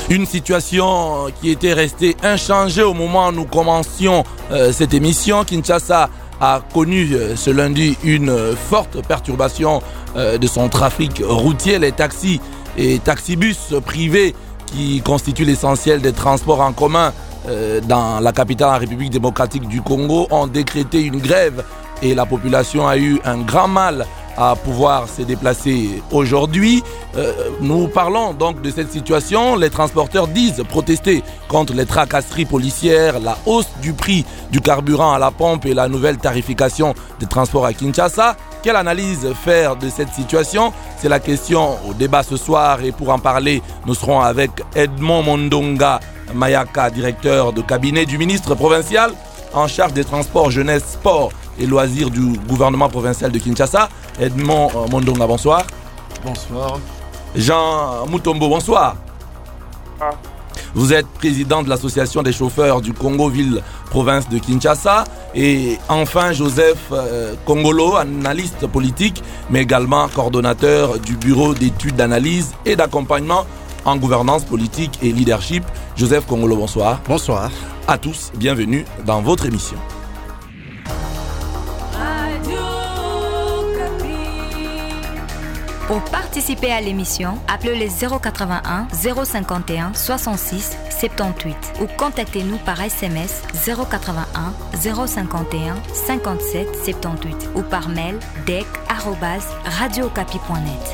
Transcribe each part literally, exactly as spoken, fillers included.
Une situation qui était restée inchangée au moment où nous commencions euh, cette émission. Kinshasa a connu euh, ce lundi une euh, forte perturbation euh, de son trafic routier. Les taxis et taxibus privés qui constituent l'essentiel des transports en commun euh, dans la capitale en République démocratique du Congo ont décrété une grève et la population a eu un grand mal à pouvoir se déplacer aujourd'hui. Euh, nous parlons donc de cette situation. Les transporteurs disent protester contre les tracasseries policières, la hausse du prix du carburant à la pompe et la nouvelle tarification des transports à Kinshasa. Quelle analyse faire de cette situation? C'est la question au débat ce soir et pour en parler, nous serons avec Edmond Mondonga Mayaka, directeur de cabinet du ministre provincial en charge des transports, jeunesse, sport et loisirs du gouvernement provincial de Kinshasa. Edmond Mondonga, bonsoir. Bonsoir. Jean Mutombo, bonsoir. Ah. Vous êtes président de l'association des chauffeurs du Congo-Ville province de Kinshasa. Et enfin, Joseph euh, Kongolo, analyste politique, mais également coordonnateur du bureau d'études d'analyse et d'accompagnement en gouvernance politique et leadership. Joseph Kongolo, bonsoir. Bonsoir. À tous, bienvenue dans votre émission. Pour participer à l'émission, appelez le zéro quatre-vingt-un zéro cinquante et un soixante-six soixante-dix-huit ou contactez-nous par S M S zéro quatre-vingt-un zéro cinquante et un cinquante-sept soixante-dix-huit ou par mail dec arobase radiocapi point net.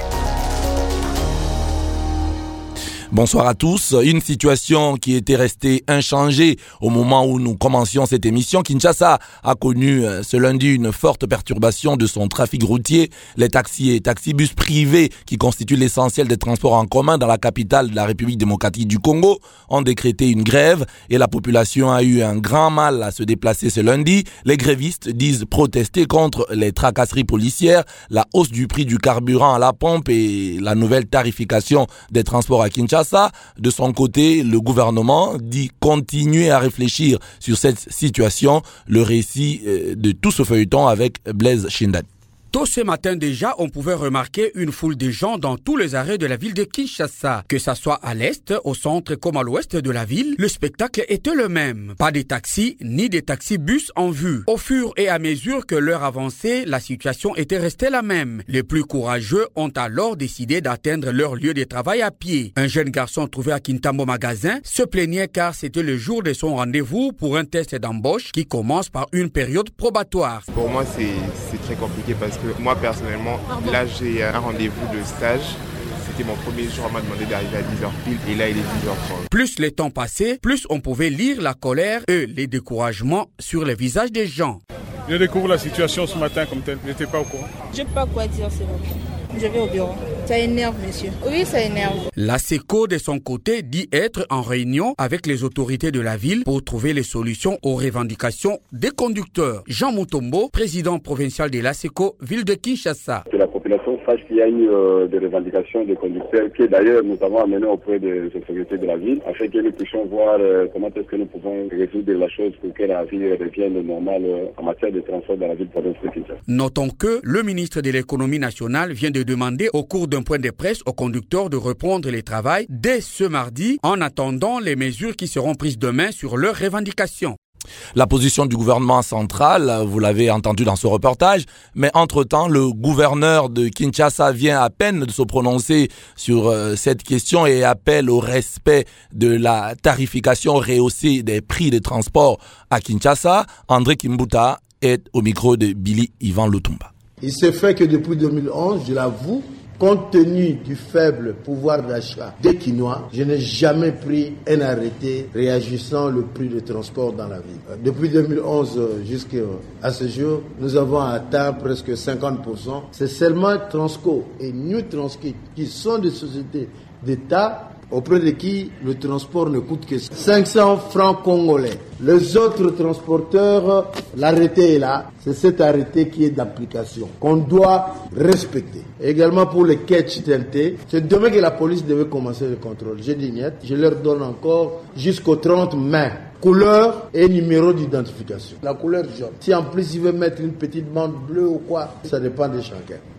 Bonsoir à tous. Une situation qui était restée inchangée au moment où nous commencions cette émission. Kinshasa a connu ce lundi une forte perturbation de son trafic routier. Les taxis et taxibus privés qui constituent l'essentiel des transports en commun dans la capitale de la République démocratique du Congo ont décrété une grève et la population a eu un grand mal à se déplacer ce lundi. Les grévistes disent protester contre les tracasseries policières, la hausse du prix du carburant à la pompe et la nouvelle tarification des transports à Kinshasa. De son côté, le gouvernement dit continuer à réfléchir sur cette situation. Le récit de tout ce feuilleton avec Blaise Chindan. Tôt ce matin déjà, on pouvait remarquer une foule de gens dans tous les arrêts de la ville de Kinshasa. Que ça soit à l'est, au centre comme à l'ouest de la ville, le spectacle était le même. Pas de taxis ni de taxibus en vue. Au fur et à mesure que l'heure avançait, la situation était restée la même. Les plus courageux ont alors décidé d'atteindre leur lieu de travail à pied. Un jeune garçon trouvé à Kintambo Magasin se plaignait car c'était le jour de son rendez-vous pour un test d'embauche qui commence par une période probatoire. Pour moi, c'est, c'est très compliqué parce que moi personnellement, là j'ai un rendez-vous de stage. C'était mon premier jour, on m'a demandé d'arriver à dix heures pile et là il est dix heures trente. Plus le temps passait, plus on pouvait lire la colère et les découragements sur les visages des gens. Je découvre la situation ce matin comme telle, je n'étais pas au courant. Je ne sais pas quoi dire, c'est bon. Je vais au bureau. Ça énerve, monsieur. Oui, ça énerve. La SECO, de son côté, dit être en réunion avec les autorités de la ville pour trouver les solutions aux revendications des conducteurs. Jean Mutombo, président provincial de la SECO, ville de Kinshasa. Que la population sache qu'il y a eu euh, des revendications des conducteurs qui d'ailleurs nous avons amené auprès des autorités de la ville afin que nous puissions voir euh, comment est-ce que nous pouvons résoudre la chose pour que la ville revienne normale euh, en matière de transport dans la ville provinciale de Kinshasa. Notons que le ministre de l'économie nationale vient de demander au cours d'un point de presse aux conducteurs de reprendre le travail dès ce mardi en attendant les mesures qui seront prises demain sur leurs revendications. La position du gouvernement central, vous l'avez entendu dans ce reportage, mais entre-temps, le gouverneur de Kinshasa vient à peine de se prononcer sur euh, cette question et appelle au respect de la tarification rehaussée des prix de transport à Kinshasa. André Kimbuta est au micro de Billy Ivan Lutumba. Il s'est fait que depuis deux mille onze, je l'avoue, compte tenu du faible pouvoir d'achat des Kinois, je n'ai jamais pris un arrêté réajustant le prix de transport dans la ville. Depuis deux mille onze jusqu'à ce jour, nous avons atteint presque cinquante pour cent. C'est seulement Transco et New Transkit qui sont des sociétés d'État auprès de qui le transport ne coûte que cinq cents francs congolais. Les autres transporteurs, l'arrêté est là. C'est cet arrêté qui est d'application, qu'on doit respecter. Également pour les catch T N T, c'est demain que la police devait commencer le contrôle. J'ai dit niet, je leur donne encore jusqu'au trente mai. Couleur et numéro d'identification. La couleur jaune. Si en plus il veut mettre une petite bande bleue ou quoi, ça dépend des chacun.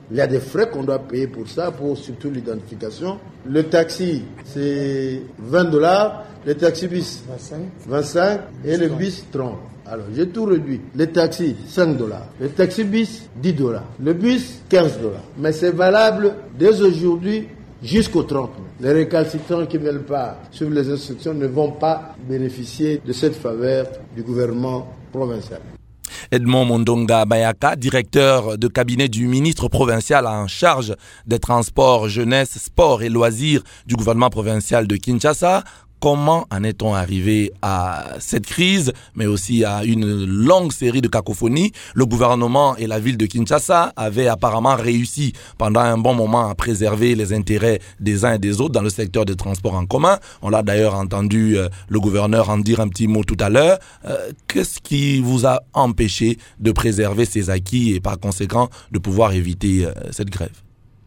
Il y a des frais qu'on doit payer pour ça, pour surtout l'identification. Le taxi, c'est vingt dollars. Le taxi bus, vingt-cinq. Et le bus, trente. Alors, j'ai tout réduit. Le taxi, cinq dollars. Le taxi bus, dix dollars. Le bus, quinze dollars. Mais c'est valable dès aujourd'hui jusqu'au trente mai. Les récalcitrants qui ne veulent pas suivre les instructions ne vont pas bénéficier de cette faveur du gouvernement provincial. Edmond Mondonga Bayaka, directeur de cabinet du ministre provincial en charge des transports, jeunesse, sport et loisirs du gouvernement provincial de Kinshasa. Comment en est-on arrivé à cette crise, mais aussi à une longue série de cacophonies? Le gouvernement et la ville de Kinshasa avaient apparemment réussi pendant un bon moment à préserver les intérêts des uns et des autres dans le secteur des transports en commun. On l'a d'ailleurs entendu euh, le gouverneur en dire un petit mot tout à l'heure. Euh, qu'est-ce qui vous a empêché de préserver ces acquis et par conséquent de pouvoir éviter euh, cette grève?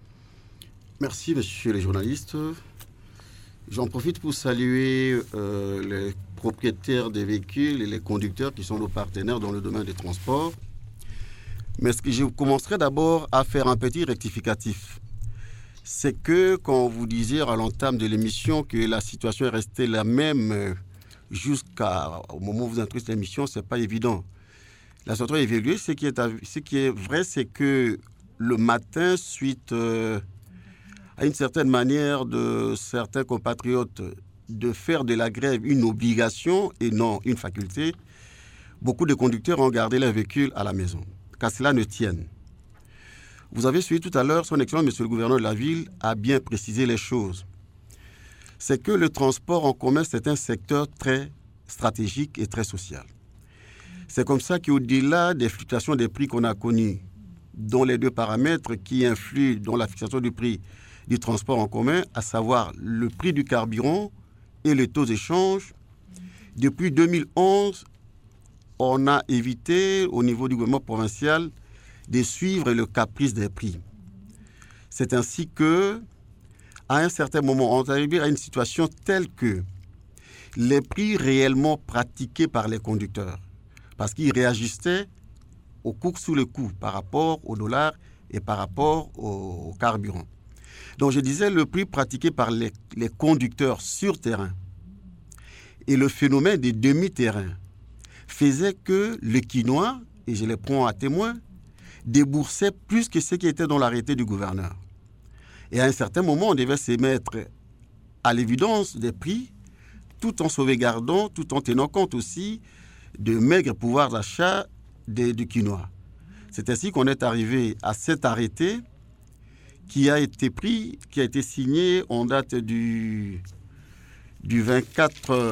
Merci, messieurs les journalistes. J'en profite pour saluer euh, les propriétaires des véhicules et les conducteurs qui sont nos partenaires dans le domaine des transports. Mais ce que je commencerai d'abord à faire un petit rectificatif. C'est que quand vous disiez à l'entame de l'émission que la situation est restée la même jusqu'au moment où vous introduisez l'émission, ce n'est pas évident. La situation a évolué. Ce qui est, ce qui est vrai, c'est que le matin, suite... Euh, à une certaine manière de certains compatriotes de faire de la grève une obligation et non une faculté, beaucoup de conducteurs ont gardé leur véhicule à la maison, qu'à cela ne tienne. Vous avez suivi tout à l'heure, son Excellence, Monsieur le gouverneur de la ville, a bien précisé les choses. C'est que le transport en commun, c'est un secteur très stratégique et très social. C'est comme ça qu'au-delà des fluctuations des prix qu'on a connues, dont les deux paramètres qui influent dans la fixation du prix du transport en commun, à savoir le prix du carburant et les taux d'échange. Depuis deux mille onze, on a évité au niveau du gouvernement provincial de suivre le caprice des prix. C'est ainsi que, à un certain moment, on est arrivé à une situation telle que les prix réellement pratiqués par les conducteurs, parce qu'ils réagissaient au cours sous le coup par rapport au dollar et par rapport au, au carburant. Donc je disais le prix pratiqué par les, les conducteurs sur terrain et le phénomène des demi-terrains faisait que les Quinois, et je les prends à témoin, déboursaient plus que ce qui était dans l'arrêté du gouverneur. Et à un certain moment, on devait se mettre à l'évidence des prix tout en sauvegardant, tout en tenant compte aussi de maigres pouvoirs d'achat des, du Quinois. C'est ainsi qu'on est arrivé à cet arrêté qui a été pris, qui a été signé en date du, du vingt-quatre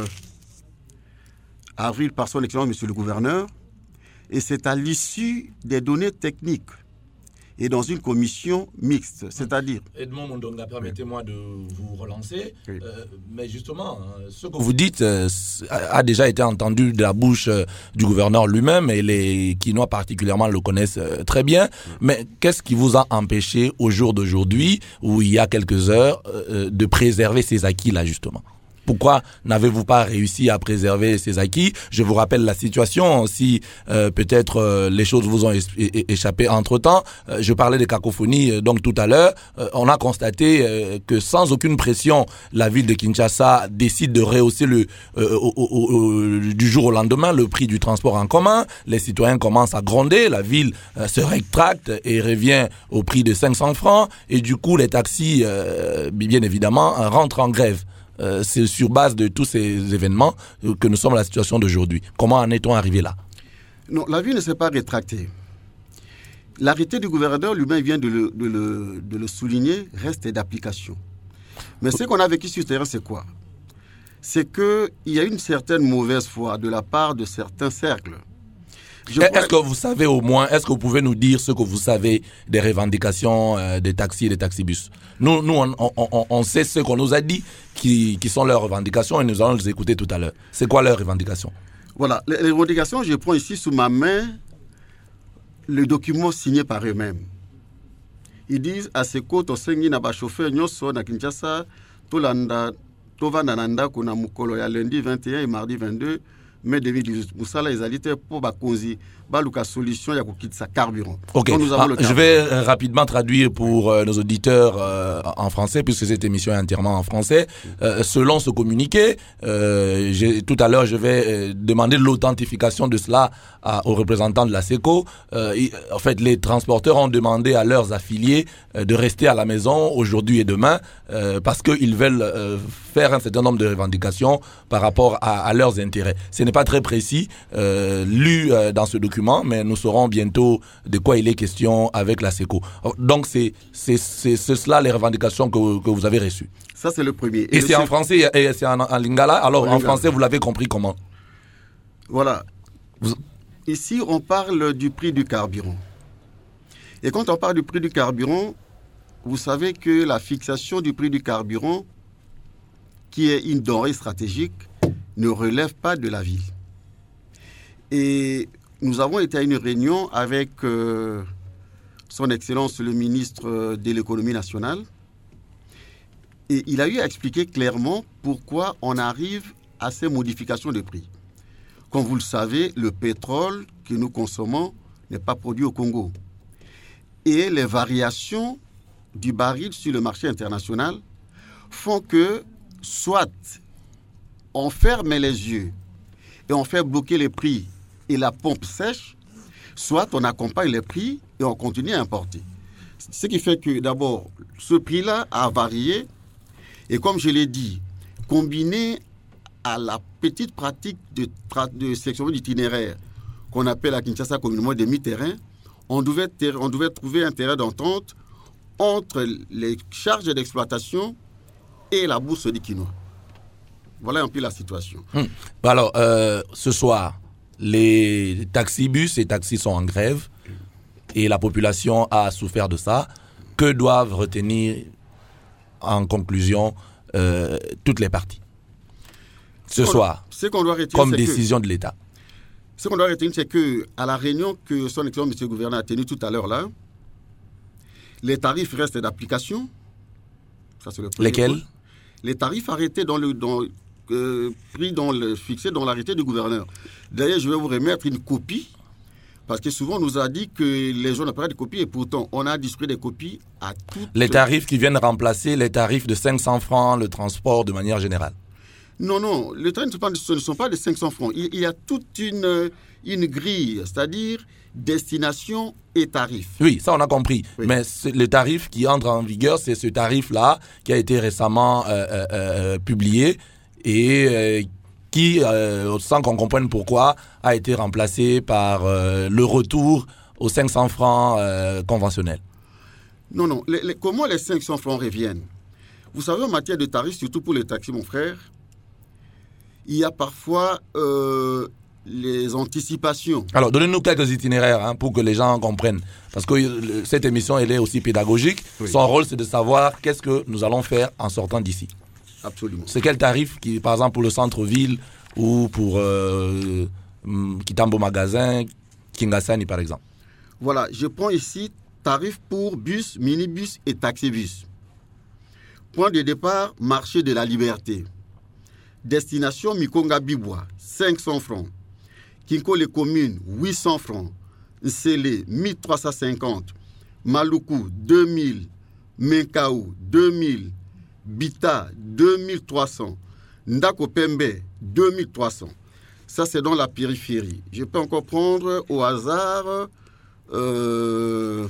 avril par son Excellence, Monsieur le gouverneur, et c'est à l'issue des données techniques et dans une commission mixte, c'est-à-dire... Edmond Mondonga, permettez-moi de vous relancer, oui. euh, mais justement, ce que vous dites euh, a déjà été entendu de la bouche euh, du gouverneur lui-même, et les Quinois particulièrement le connaissent euh, très bien, oui. Mais qu'est-ce qui vous a empêché au jour d'aujourd'hui, où il y a quelques heures, euh, de préserver ces acquis-là justement ? Pourquoi n'avez-vous pas réussi à préserver ces acquis? Je vous rappelle la situation, si euh, peut-être euh, les choses vous ont é- é- échappé entre-temps. Euh, je parlais des cacophonies euh, donc tout à l'heure. Euh, on a constaté euh, que sans aucune pression, la ville de Kinshasa décide de rehausser le, euh, au, au, au, du jour au lendemain le prix du transport en commun. Les citoyens commencent à gronder, la ville euh, se rétracte et revient au prix de cinq cents francs. Et du coup, les taxis, euh, bien évidemment, rentrent en grève. Euh, c'est sur base de tous ces événements que nous sommes dans la situation d'aujourd'hui. Comment en est-on arrivé là? Non, la ville ne s'est pas rétractée. L'arrêté du gouverneur lui-même vient de le, de le, de le souligner, reste d'application. Mais ce qu'on a vécu sur le terrain, c'est quoi? C'est qu'il y a une certaine mauvaise foi de la part de certains cercles. Je est-ce pourrais... que vous savez au moins, est-ce que vous pouvez nous dire ce que vous savez des revendications euh, des taxis et des taxibus? Nous, nous on, on, on, on sait ce qu'on nous a dit qui, qui sont leurs revendications et nous allons les écouter tout à l'heure. C'est quoi leurs revendications? Voilà, les, les revendications, je prends ici sous ma main le document signé par eux-mêmes. Ils disent à ce côté, on n'a pas chauffeur, nyonso na Kinshasa, tolanda, tovanananda, qu'on a mukolo ya lundi vingt et un et mardi vingt-deux, mais David Moussala ezalité pour bakonzi baluka solution ya kokitsa carburant. Ok, nous avons ah, le je carburant. vais euh, rapidement traduire pour euh, nos auditeurs euh, en français, puisque cette émission est entièrement en français. Euh, selon ce communiqué, euh, j'ai, tout à l'heure, je vais euh, demander l'authentification de cela à, aux représentants de la SECO. Euh, y, en fait, les transporteurs ont demandé à leurs affiliés euh, de rester à la maison aujourd'hui et demain euh, parce qu'ils veulent euh, faire un certain nombre de revendications par rapport à, à leurs intérêts. Ce n'est pas très précis, euh, lu euh, dans ce document, mais nous saurons bientôt de quoi il est question avec la SECO. Donc, c'est, c'est, c'est, c'est cela les revendications que, que vous avez reçues. Ça, c'est le premier. Et, et c'est en français et c'est en, en lingala. Alors, en, en lingala. français, vous l'avez compris comment? Voilà. Vous... Ici, on parle du prix du carburant. Et quand on parle du prix du carburant, vous savez que la fixation du prix du carburant, qui est une denrée stratégique, ne relève pas de la ville. Et nous avons été à une réunion avec euh, son Excellence le ministre de l'économie nationale. Et il a eu à expliquer clairement pourquoi on arrive à ces modifications de prix. Comme vous le savez, le pétrole que nous consommons n'est pas produit au Congo. Et les variations du baril sur le marché international font que soit on ferme les yeux et on fait bloquer les prix et la pompe sèche, soit on accompagne les prix et on continue à importer. Ce qui fait que d'abord, ce prix-là a varié et comme je l'ai dit, combiné à la petite pratique de, tra- de sélection d'itinéraire qu'on appelle à Kinshasa communément des mi-terrains, on devait, ter- on devait trouver un terrain d'entente entre les charges d'exploitation et la bourse du quinoa. Voilà un peu la situation. Hum. Alors, euh, ce soir, les taxibus et taxis sont en grève et la population a souffert de ça. Que doivent retenir en conclusion euh, toutes les parties ce ce soir, ce qu'on doit retenir, comme c'est décision que, de l'État? Ce qu'on doit retenir, c'est qu'à la réunion que son excellence monsieur le gouverneur a tenue tout à l'heure là, les tarifs restent d'application. Ça, c'est le premier Lesquels? point. Les tarifs arrêtés dans le, dans, euh, pris dans le, fixés dans l'arrêté du gouverneur. D'ailleurs, je vais vous remettre une copie, parce que souvent on nous a dit que les gens n'ont pas de copies, et pourtant on a distribué des copies à toutes... Les tarifs qui viennent remplacer les tarifs de cinq cents francs, le transport de manière générale. Non, non, les tarifs ce ne sont pas de cinq cents francs. Il, il y a toute une, une grille, c'est-à-dire destination et tarif. Oui, ça on a compris. Oui. Mais le tarif qui entre en vigueur, c'est ce tarif-là qui a été récemment euh, euh, euh, publié et euh, qui, euh, sans qu'on comprenne pourquoi, a été remplacé par euh, le retour aux cinq cents francs euh, conventionnels. Non, non. Les, les, comment les cinq cents francs reviennent? Vous savez, en matière de tarifs, surtout pour les taxis, mon frère, il y a parfois euh, les anticipations. Alors, donnez-nous quelques itinéraires hein, pour que les gens comprennent. Parce que euh, cette émission, elle est aussi pédagogique. Oui. Son rôle, c'est de savoir qu'est-ce que nous allons faire en sortant d'ici. Absolument. C'est quel tarif, qui, par exemple, pour le centre-ville ou pour euh, Kitambo Magasin, Kingasani, par exemple? Voilà, je prends ici tarif pour bus, minibus et taxibus. Point de départ, marché de la Liberté. Destination Mikonga Bibwa, cinq cents francs. Kinko les communes, huit cents francs. Nsele, mille trois cent cinquante. Maluku, deux mille. Menkaou, deux mille. Bita, deux mille trois cents. Ndako Pembe, deux mille trois cents. Ça, c'est dans la périphérie. Je peux encore prendre au hasard euh,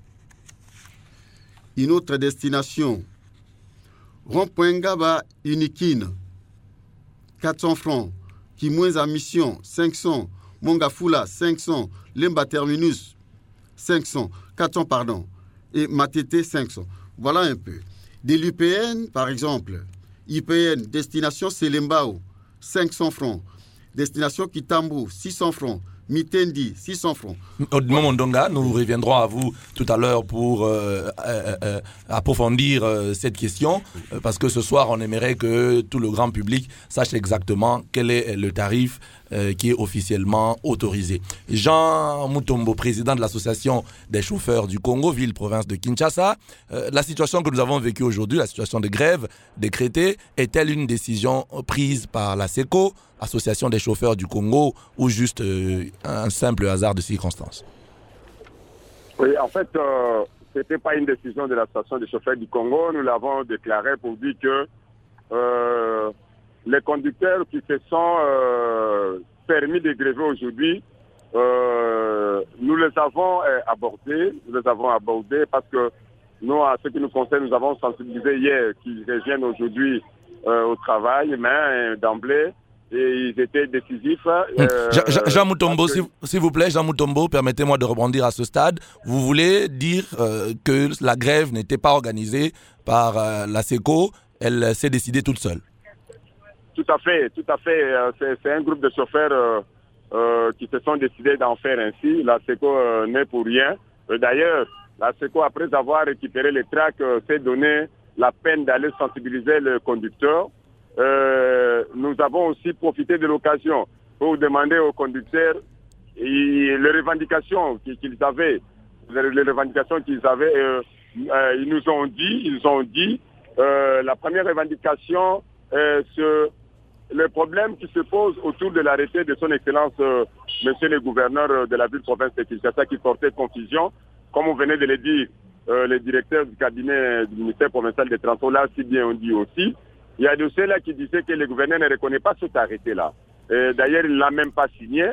une autre destination. Rond-Point Ngaba, Unikine, quatre cents francs. Kimwenza Mission, cinq cents. Mongafula, cinq cents. Lemba Terminus, cinq cents. quatre cents, pardon. Et Matete, cinq cents. Voilà un peu. De l'U P N, par exemple, I P N, destination Selembao, cinq cents francs. Destination Kitambo, six cents francs. Mitendi, six cents francs. Odimo Ndonga, nous reviendrons à vous tout à l'heure pour euh, euh, euh, approfondir euh, cette question, euh, parce que ce soir, on aimerait que tout le grand public sache exactement quel est le tarif euh, qui est officiellement autorisé. Jean Mutombo, président de l'association des chauffeurs du Congo, ville-province de Kinshasa, euh, la situation que nous avons vécue aujourd'hui, la situation de grève décrétée, est-elle une décision prise par la SECO, Association des chauffeurs du Congo, ou juste euh, un simple hasard de circonstances? Oui, en fait, euh, ce n'était pas une décision de l'association des chauffeurs du Congo. Nous l'avons déclaré pour dire que euh, les conducteurs qui se sont euh, permis de gréver aujourd'hui, euh, nous les avons euh, abordés. Nous les avons abordés parce que nous, à ce qui nous concerne, nous avons sensibilisé hier qu'ils reviennent aujourd'hui euh, au travail, mais euh, d'emblée, et ils étaient décisifs. Euh, Jean, Jean Mutombo, que... s'il vous plaît, Jean Mutombo, permettez-moi de rebondir à ce stade. Vous voulez dire euh, que la grève n'était pas organisée par euh, la SECO, elle s'est décidée toute seule? Tout à fait, tout à fait. C'est, c'est un groupe de chauffeurs euh, euh, qui se sont décidés d'en faire ainsi. La SECO euh, n'est pour rien. Euh, d'ailleurs, la SECO, après avoir récupéré les tracts, euh, s'est donné la peine d'aller sensibiliser le conducteur. Euh, nous avons aussi profité de l'occasion pour demander aux conducteurs et les revendications qu'ils avaient, les revendications qu'ils avaient, euh, euh, ils nous ont dit, ils ont dit, euh, la première revendication, euh, ce, le problème qui se pose autour de l'arrêté de son Excellence, euh, Monsieur le gouverneur de la ville-province de Kinshasa, qui portait confusion, comme vous venez de le dire, euh, le directeur du cabinet du ministère provincial des Transports, là, si bien on dit aussi. Il y a de ceux-là qui disaient que le gouverneur ne reconnaît pas cet arrêté-là. Et d'ailleurs, il ne l'a même pas signé.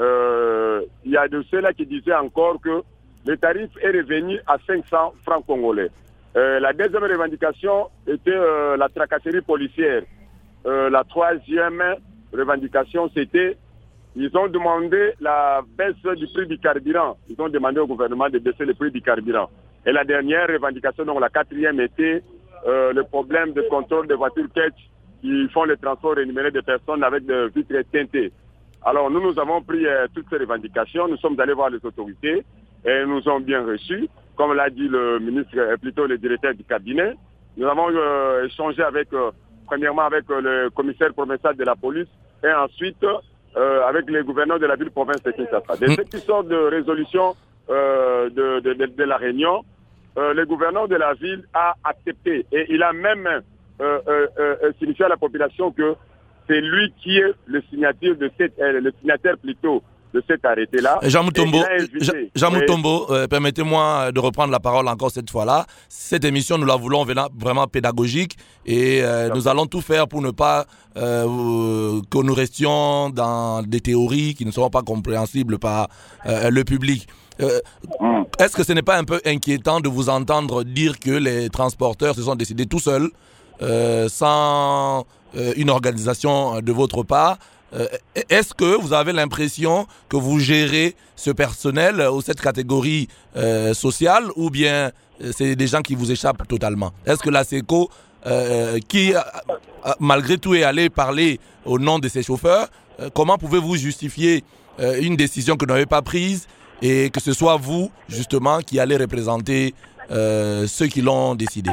Euh, il y a de ceux-là qui disaient encore que le tarif est revenu à cinq cents francs congolais. Euh, la deuxième revendication était euh, la tracasserie policière. Euh, la troisième revendication, c'était ils ont demandé la baisse du prix du carburant. Ils ont demandé au gouvernement de baisser le prix du carburant. Et la dernière revendication, donc la quatrième, était Euh, le problème de contrôle des voitures catch qui font le transport rémunéré des personnes avec des vitres teintées. Alors nous, nous avons pris euh, toutes ces revendications, nous sommes allés voir les autorités et nous ont bien reçus, comme l'a dit le ministre, euh, plutôt le directeur du cabinet. Nous avons euh, échangé avec, euh, premièrement avec euh, le commissaire provincial de la police et ensuite euh, avec les gouverneurs de la ville-province de Kinshasa. De ce qui sort de résolution euh, de, de, de, de la réunion, Euh, le gouverneur de la ville a accepté et il a même euh, euh, euh, signifié à la population que c'est lui qui est le signataire de cette, euh, le signataire plutôt de cet arrêté-là. Jean Mutombo, Jean Mutombo, euh, permettez-moi de reprendre la parole encore cette fois-là. Cette émission, nous la voulons vraiment pédagogique et euh, nous allons tout faire pour ne pas euh, que nous restions dans des théories qui ne seront pas compréhensibles par euh, le public. Euh, mm. Est-ce que ce n'est pas un peu inquiétant de vous entendre dire que les transporteurs se sont décidés tout seuls, euh, sans euh, une organisation de votre part? euh, Est-ce que vous avez l'impression que vous gérez ce personnel ou cette catégorie euh, sociale, ou bien euh, c'est des gens qui vous échappent totalement? Est-ce que la SECO, euh, qui euh, malgré tout est allée parler au nom de ses chauffeurs, euh, comment pouvez-vous justifier euh, une décision que vous n'avez pas prise et que ce soit vous, justement, qui allez représenter euh, ceux qui l'ont décidé?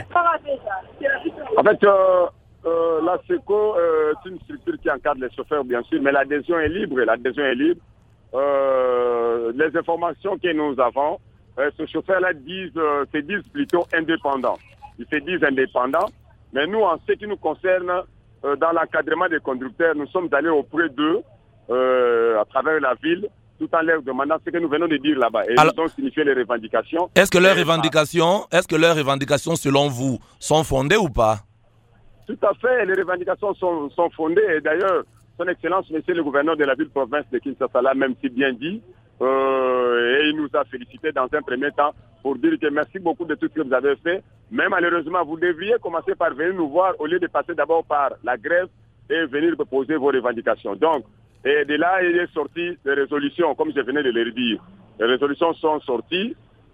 En fait, euh, euh, la SECO euh, est une structure qui encadre les chauffeurs, bien sûr, mais l'adhésion est libre. L'adhésion est libre. Euh, les informations que nous avons, euh, ces chauffeurs-là disent, euh, se disent plutôt indépendants. Ils se disent indépendants. Mais nous, en ce qui nous concerne, euh, dans l'encadrement des conducteurs, nous sommes allés auprès d'eux, euh, à travers la ville, tout en leur demandant ce que nous venons de dire là-bas. Et Alors, nous ont signifié les revendications. Est-ce que leurs revendications, est-ce que leurs revendications, selon vous, sont fondées ou pas? Tout à fait, les revendications sont, sont fondées. Et d'ailleurs, son Excellence, Monsieur le gouverneur de la ville-province de Kinshasa l'a même si bien dit. Euh, et il nous a félicité dans un premier temps pour dire que merci beaucoup de tout ce que vous avez fait. Mais malheureusement, vous devriez commencer par venir nous voir au lieu de passer d'abord par la grève et venir poser vos revendications. Donc, et de là, il est sorti des résolutions, comme je venais de le dire. Les résolutions sont sorties.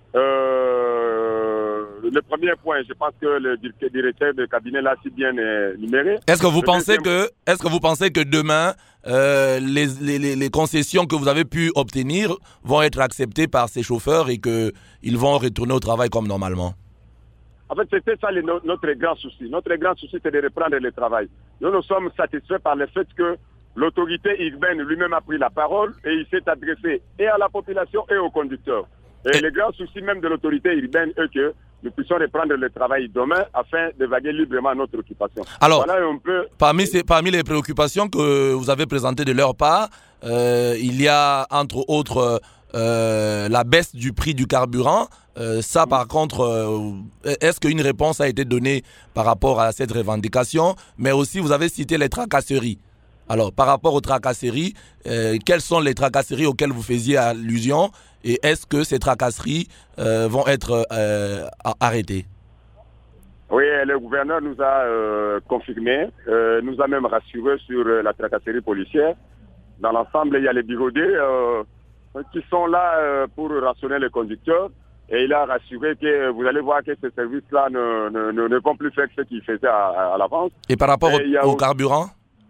Euh, le premier point, je pense que le directeur de cabinet l'a si bien numéré. Est-ce que vous le pensez deuxième... que, est-ce que vous pensez que demain, euh, les, les, les concessions que vous avez pu obtenir vont être acceptées par ces chauffeurs et qu'ils vont retourner au travail comme normalement? En fait, c'était ça le, notre grand souci. Notre grand souci, c'est de reprendre le travail. Nous nous sommes satisfaits par le fait que l'autorité urbaine lui-même a pris la parole et il s'est adressé et à la population et aux conducteurs. Et, et le grand souci même de l'autorité urbaine est que nous puissions reprendre le travail demain afin de vaguer librement notre occupation. Alors, voilà un peu... parmi, ces, parmi les préoccupations que vous avez présentées de leur part, euh, il y a entre autres euh, la baisse du prix du carburant. Euh, ça, par contre, euh, est-ce qu'une réponse a été donnée par rapport à cette revendication? Mais aussi, vous avez cité les tracasseries. Alors, par rapport aux tracasseries, euh, quelles sont les tracasseries auxquelles vous faisiez allusion? Et est-ce que ces tracasseries euh, vont être euh, arrêtées? Oui, le gouverneur nous a euh, confirmé, euh, nous a même rassuré sur euh, la tracasserie policière. Dans l'ensemble, il y a les bigodés euh, qui sont là euh, pour rationner les conducteurs. Et il a rassuré que vous allez voir que ces services-là ne, ne, ne, ne vont plus faire ce qu'ils faisaient à, à l'avance. Et par rapport et au, au carburant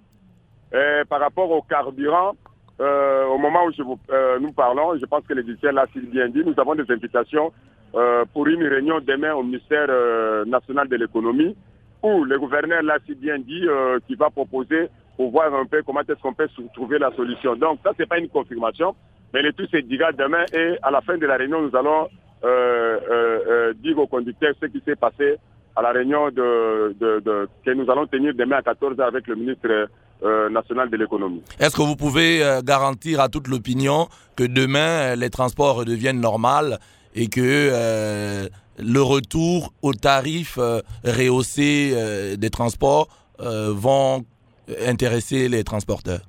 et Par rapport au carburant, Euh, au moment où je vous, euh, nous parlons, je pense que le ministère l'a si bien dit, nous avons des invitations euh, pour une réunion demain au ministère euh, national de l'économie où le gouverneur l'a si bien dit euh, qu'il va proposer pour voir un peu comment est-ce qu'on peut trouver la solution. Donc ça, c'est pas une confirmation, mais le tout se dira demain et à la fin de la réunion, nous allons euh, euh, euh, dire aux conducteurs ce qui s'est passé à la réunion de, de, de, que nous allons tenir demain à quatorze heures avec le ministre Euh, national de l'économie. Est-ce que vous pouvez euh, garantir à toute l'opinion que demain euh, les transports redeviennent normaux et que euh, le retour aux tarifs euh, rehaussés euh, des transports euh, vont intéresser les transporteurs?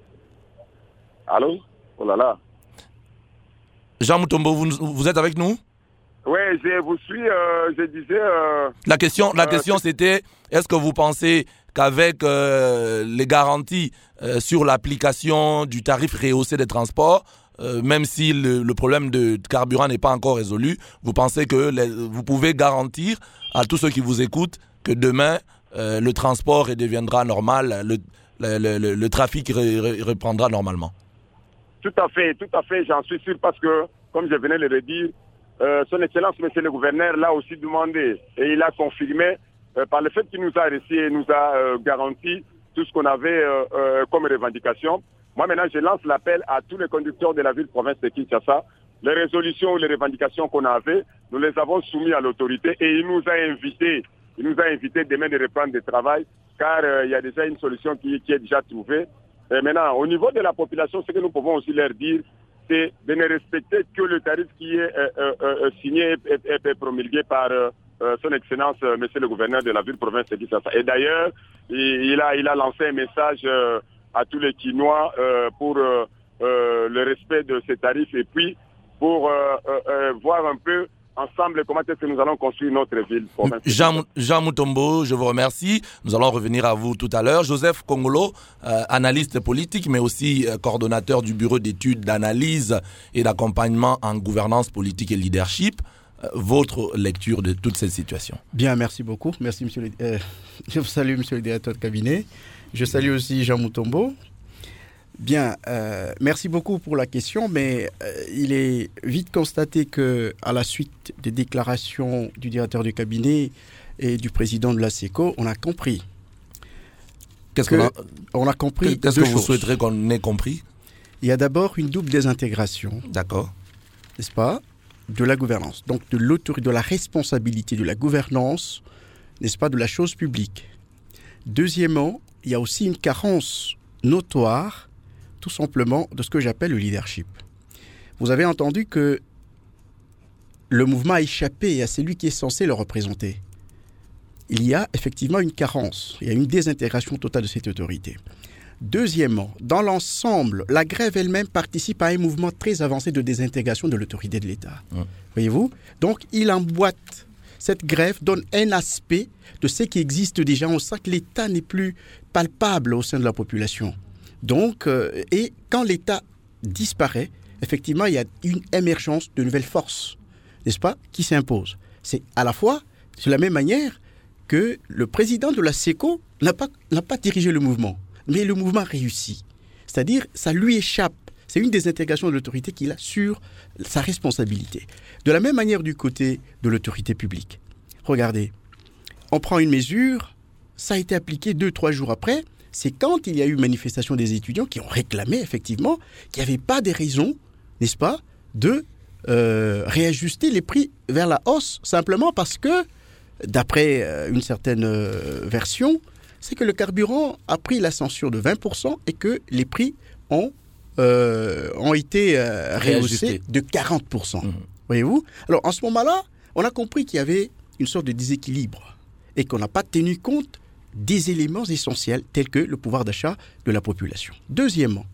Allô? Oh là là. Jean Mutombo, vous, vous êtes avec nous? Oui, je vous suis. Euh, je disais... Euh, la question, la euh, question c'était, est-ce que vous pensez qu'avec euh, les garanties euh, sur l'application du tarif rehaussé des transports, euh, même si le, le problème de carburant n'est pas encore résolu, vous pensez que les, vous pouvez garantir à tous ceux qui vous écoutent que demain, euh, le transport deviendra normal, le, le, le, le trafic re, re, reprendra normalement? Tout à fait, tout à fait, j'en suis sûr parce que, comme je venais de le dire, euh, son Excellence, Monsieur le Gouverneur, l'a aussi demandé et il a confirmé Euh, par le fait qu'il nous a reçu et nous a euh, garanti tout ce qu'on avait euh, euh, comme revendication. Moi maintenant je lance l'appel à tous les conducteurs de la ville-province de Kinshasa. Les résolutions ou les revendications qu'on avait, nous les avons soumis à l'autorité et il nous a invités, il nous a invités demain de reprendre le travail car euh, il y a déjà une solution qui, qui est déjà trouvée. Et maintenant, au niveau de la population, ce que nous pouvons aussi leur dire, c'est de ne respecter que le tarif qui est euh, euh, euh, signé et, et, et promulgué par euh, Euh, son Excellence, euh, Monsieur le Gouverneur de la ville-province de Kinshasa. Et d'ailleurs, il, il, a, il a lancé un message euh, à tous les Kinois euh, pour euh, euh, le respect de ces tarifs et puis pour euh, euh, voir un peu ensemble comment est-ce que nous allons construire notre ville. Jean, Jean Mutombo, je vous remercie. Nous allons revenir à vous tout à l'heure. Joseph Kongolo, euh, analyste politique, mais aussi euh, coordonnateur du bureau d'études, d'analyse et d'accompagnement en gouvernance politique et leadership. Votre lecture de toute cette situation? Bien, merci beaucoup. Merci, monsieur le, euh, je vous salue, monsieur le directeur de cabinet. Je salue aussi Jean Mutombo. Bien, euh, merci beaucoup pour la question, mais euh, il est vite constaté qu'à la suite des déclarations du directeur du cabinet et du président de la SECO, on a compris. Qu'est-ce que, qu'on a, on a compris Qu'est-ce que vous choses. souhaiterez qu'on ait compris? Il y a d'abord une double désintégration. D'accord. N'est-ce pas? De la gouvernance, donc de l'autorité, de la responsabilité de la gouvernance, n'est-ce pas, de la chose publique. Deuxièmement, il y a aussi une carence notoire, tout simplement, de ce que j'appelle le leadership. Vous avez entendu que le mouvement a échappé à celui qui est censé le représenter. Il y a effectivement une carence, il y a une désintégration totale de cette autorité. Deuxièmement, dans l'ensemble, la grève elle-même participe à un mouvement très avancé de désintégration de l'autorité de l'État. Mmh. Voyez-vous? Donc, il emboîte. Cette grève donne un aspect de ce qui existe déjà. On sent que l'État n'est plus palpable au sein de la population. Donc, euh, et quand l'État disparaît, effectivement, il y a une émergence de nouvelles forces, n'est-ce pas, qui s'imposent. C'est à la fois, de la même manière que le président de la SECO n'a pas, n'a pas dirigé le mouvement. Mais le mouvement réussit. C'est-à-dire, ça lui échappe. C'est une des intégrations de l'autorité qu'il a sur sa responsabilité. De la même manière du côté de l'autorité publique. Regardez, on prend une mesure, ça a été appliqué deux, trois jours après, c'est quand il y a eu manifestation des étudiants qui ont réclamé effectivement qu'il n'y avait pas des raisons, n'est-ce pas, de euh, réajuster les prix vers la hausse, simplement parce que, d'après euh, une certaine euh, version, c'est que le carburant a pris l'ascension de vingt pour cent et que les prix ont, euh, ont été euh, rehaussés de quarante pour cent. Mmh. Voyez-vous ? Alors, en ce moment-là, on a compris qu'il y avait une sorte de déséquilibre et qu'on n'a pas tenu compte des éléments essentiels tels que le pouvoir d'achat de la population. Deuxièmement,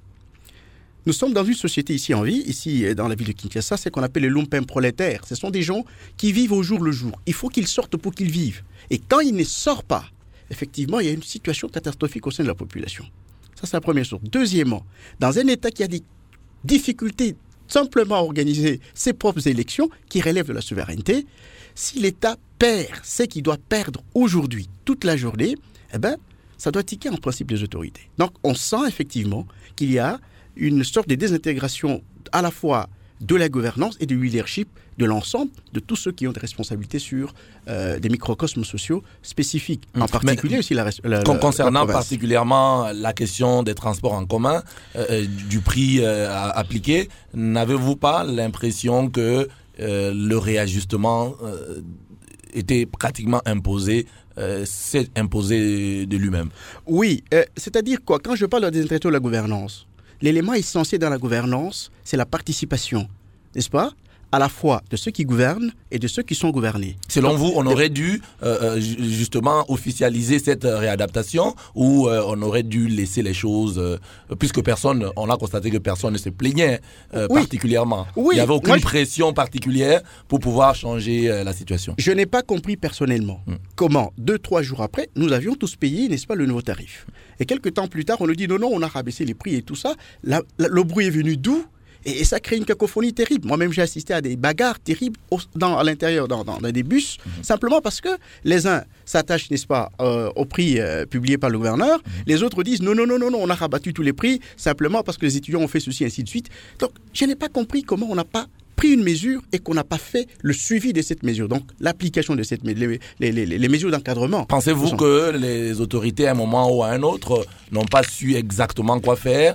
nous sommes dans une société ici en vie, ici dans la ville de Kinshasa, c'est ce qu'on appelle les lumpen prolétaires. Ce sont des gens qui vivent au jour le jour. Il faut qu'ils sortent pour qu'ils vivent. Et quand ils ne sortent pas, effectivement, il y a une situation catastrophique au sein de la population. Ça, c'est la première chose. Deuxièmement, dans un État qui a des difficultés simplement à organiser ses propres élections, qui relèvent de la souveraineté, si l'État perd ce qu'il doit perdre aujourd'hui, toute la journée, eh ben, ça doit tiquer en principe les autorités. Donc, on sent effectivement qu'il y a une sorte de désintégration à la fois de la gouvernance et du leadership de l'ensemble de tous ceux qui ont des responsabilités sur euh, des microcosmes sociaux spécifiques, en mmh. particulier Mais, aussi la, la, la concernant la particulièrement la question des transports en commun, euh, du prix euh, appliqué, n'avez-vous pas l'impression que euh, le réajustement euh, était pratiquement imposé, euh, c'est imposé de lui-même? Oui, euh, c'est-à-dire quoi? Quand je parle de désintégration de la gouvernance, l'élément essentiel dans la gouvernance, c'est la participation, n'est-ce pas, à la fois de ceux qui gouvernent et de ceux qui sont gouvernés. Selon vous, on aurait dû euh, justement officialiser cette réadaptation ou euh, on aurait dû laisser les choses, euh, puisque personne, on a constaté que personne ne se plaignait euh, oui. particulièrement. Oui. Il n'y avait aucune Moi, pression particulière pour pouvoir changer euh, la situation. Je n'ai pas compris personnellement hum. comment, deux, trois jours après, nous avions tous payé, n'est-ce pas, le nouveau tarif. Et quelques temps plus tard, on nous dit non, non, on a rabaissé les prix et tout ça. La, la, le bruit est venu d'où ? Et ça crée une cacophonie terrible. Moi-même, j'ai assisté à des bagarres terribles au, dans, à l'intérieur, dans, dans, dans des bus, mmh. simplement parce que les uns s'attachent, n'est-ce pas, euh, au prix euh, publié par le gouverneur. Mmh. Les autres disent non, non, non, non, non, on a rabattu tous les prix simplement parce que les étudiants ont fait ceci, ainsi de suite. Donc, je n'ai pas compris comment on n'a pas pris une mesure et qu'on n'a pas fait le suivi de cette mesure. Donc, l'application de cette, les, les, les, les mesures d'encadrement. Pensez-vous que les autorités, à un moment ou à un autre, n'ont pas su exactement quoi faire,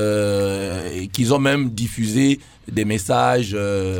euh, et qu'ils ont même diffusé des messages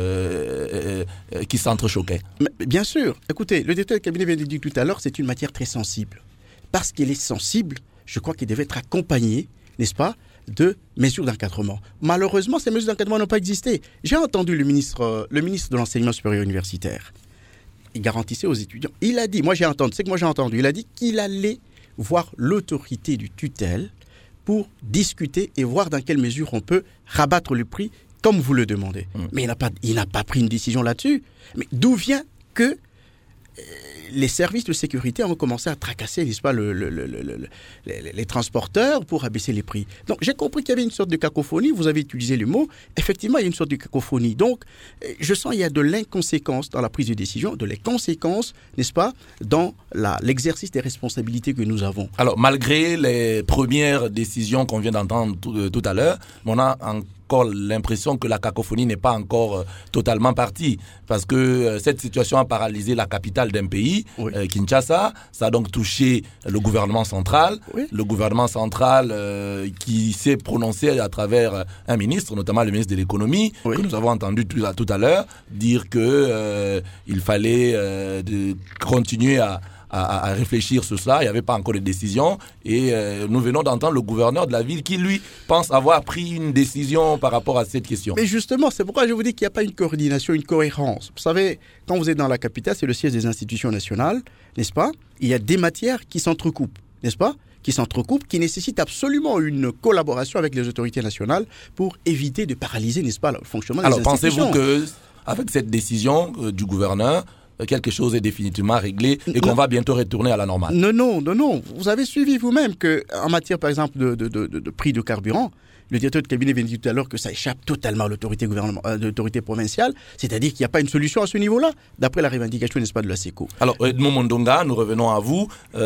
euh, euh, qui s'entrechoquaient? Mais bien sûr. Écoutez, le directeur du cabinet vient de dire tout à l'heure, c'est une matière très sensible. Parce qu'elle est sensible, je crois qu'il devait être accompagné, n'est-ce pas, de mesures d'encadrement. Malheureusement, ces mesures d'encadrement n'ont pas existé. J'ai entendu le ministre, euh, le ministre de l'enseignement supérieur universitaire. Il garantissait aux étudiants. Il a dit, moi j'ai entendu, c'est que moi j'ai entendu, il a dit qu'il allait voir l'autorité du tutelle pour discuter et voir dans quelle mesure on peut rabattre le prix comme vous le demandez. Mmh. Mais il n'a pas, il n'a pas pris une décision là-dessus. Mais d'où vient que euh, les services de sécurité ont commencé à tracasser, n'est-ce pas, le, le, le, le, le, les, les transporteurs pour abaisser les prix. Donc, j'ai compris qu'il y avait une sorte de cacophonie. Vous avez utilisé le mot. Effectivement, il y a une sorte de cacophonie. Donc, je sens qu'il y a de l'inconséquence dans la prise de décision, de l'inconséquence, n'est-ce pas, dans la, l'exercice des responsabilités que nous avons. Alors, malgré les premières décisions qu'on vient d'entendre tout, tout à l'heure, on a encore l'impression que la cacophonie n'est pas encore euh, totalement partie, parce que euh, cette situation a paralysé la capitale d'un pays, oui. euh, Kinshasa. Ça a donc touché le gouvernement central, oui. le gouvernement central euh, qui s'est prononcé à travers un ministre, notamment le ministre de l'économie, oui. que nous avons entendu tout à, tout à l'heure, dire que euh, il fallait euh, de continuer à À, à réfléchir sur ça. Il n'y avait pas encore de décision et euh, nous venons d'entendre le gouverneur de la ville qui, lui, pense avoir pris une décision par rapport à cette question. Mais justement, c'est pourquoi je vous dis qu'il n'y a pas une coordination, une cohérence. Vous savez, quand vous êtes dans la capitale, c'est le siège des institutions nationales, n'est-ce pas? Il y a des matières qui s'entrecoupent, n'est-ce pas? qui s'entrecoupent, qui nécessitent absolument une collaboration avec les autorités nationales pour éviter de paralyser, n'est-ce pas, le fonctionnement Alors, des institutions. Alors, pensez-vous qu'avec cette décision euh, du gouverneur, quelque chose est définitivement réglé et qu'on non. va bientôt retourner à la normale? Non, non, non, non. Vous avez suivi vous-même qu'en matière, par exemple, de, de, de, de prix de carburant, le directeur de cabinet vient de dire tout à l'heure que ça échappe totalement à l'autorité, euh, l'autorité provinciale, c'est-à-dire qu'il n'y a pas une solution à ce niveau-là, d'après la revendication, n'est-ce pas, de la SECO. Alors, Edmond Mondonga, nous revenons à vous.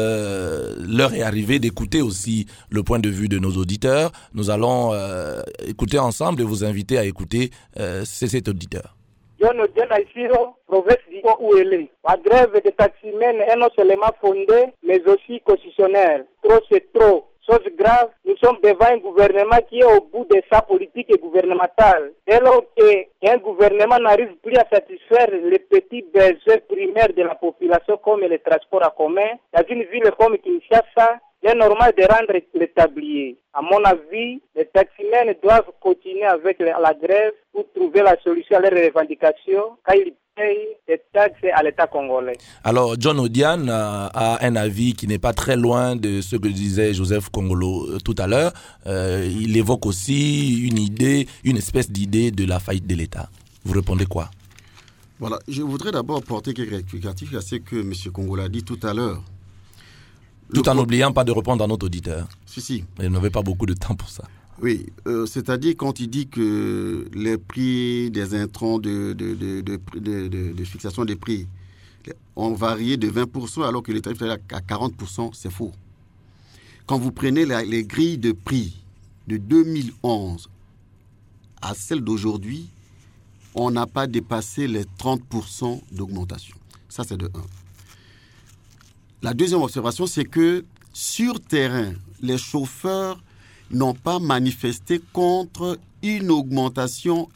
Euh, l'heure est arrivée d'écouter aussi le point de vue de nos auditeurs. Nous allons euh, écouter ensemble et vous inviter à écouter euh, cet auditeur. John Odiana Isiro, province d'Ipo où elle est. La grève des taximens est non seulement fondée, mais aussi constitutionnelle. Trop c'est trop. chose grave, nous sommes devant un gouvernement qui est au bout de sa politique gouvernementale. Dès lors qu'un gouvernement n'arrive plus à satisfaire les petits besoins primaires de la population comme les transports en commun, dans une ville comme Kinshasa, il est normal de rendre les tabliers. À mon avis, les taximens doivent continuer avec la grève pour trouver la solution à leurs revendications quand ils payent des taxes à l'État congolais. Alors, John Odian a, a un avis qui n'est pas très loin de ce que disait Joseph Kongolo euh, tout à l'heure. Euh, il évoque aussi une idée, une espèce d'idée de la faillite de l'État. Vous répondez quoi? Voilà, je voudrais d'abord porter quelques rectificatifs à ce que M. Kongolo a dit tout à l'heure. Tout Le en pro... n'oubliant pas de répondre à notre auditeur. Si, si. Il n'avait pas beaucoup de temps pour ça. Oui, euh, c'est-à-dire quand il dit que les prix des intrants de, de, de, de, de, de, de fixation des prix ont varié de vingt pour cent alors que les tarifs étaient à quarante pour cent, c'est faux. Quand vous prenez la, les grilles de prix de deux mille onze à celles d'aujourd'hui, on n'a pas dépassé les trente pour cent d'augmentation. Ça, c'est de un. La deuxième observation, c'est que sur terrain, les chauffeurs n'ont pas manifesté contre une augmentation,